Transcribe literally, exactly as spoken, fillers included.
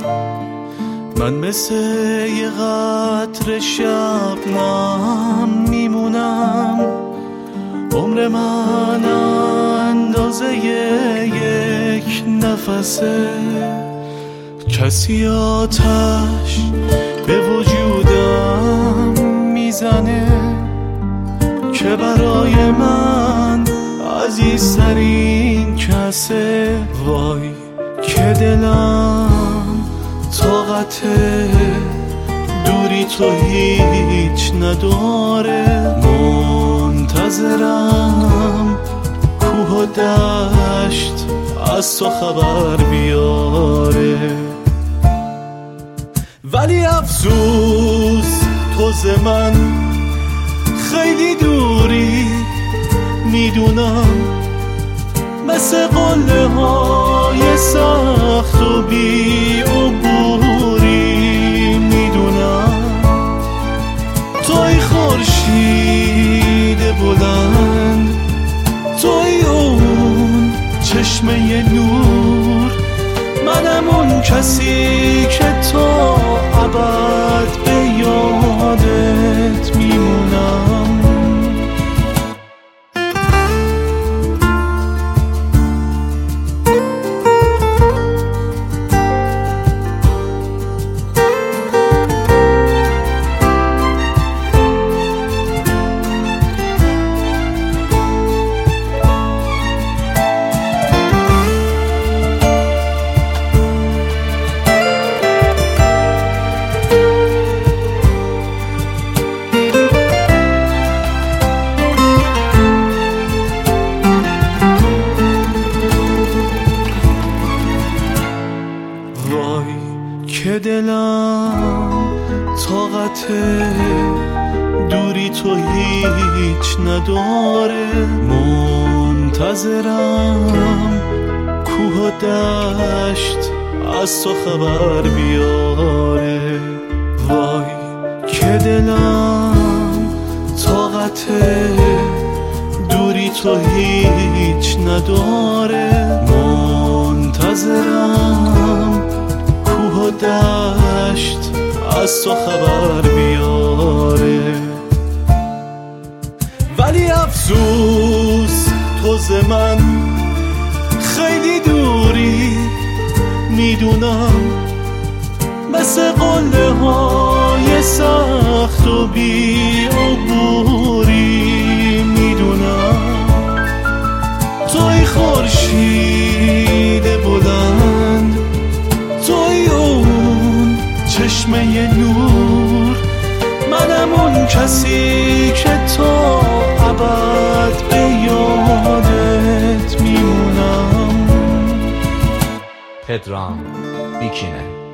من مثل یه قطره شبنم میمونم، عمر من اندازه یک نفسه. کسی آتش به وجودم میزنه که برای من عزیزترین کسه. وای که دلم طاقت دوری تو هیچ نداره، منتظرم کوه و دشت از تو خبر بیاره. ولی افسوس تو ز من خیلی دوری، میدونم مثل قله های سخت و بی عبوری. میدونم توی خورشید بلند، توی اون چشمه نور، منم اون کسی که تا ابد به یادت میمونم. که دلم طاقت دوری تو هیچ نداره، منتظرم کوه و دشت از تو خبر بیاره. وای که دلم طاقت دوری تو هیچ نداره، منتظرم کوه و دشت از تو خبر بیاره. ولی افسوس تو ز من خیلی دوری، میدونم مثل قله های سخت و بی عبوری. میدونم توی خورشید بلند، توی اون چشمه نور، منم اون کسی که تا ابد به یادت میمونم. پدرام بیکینه.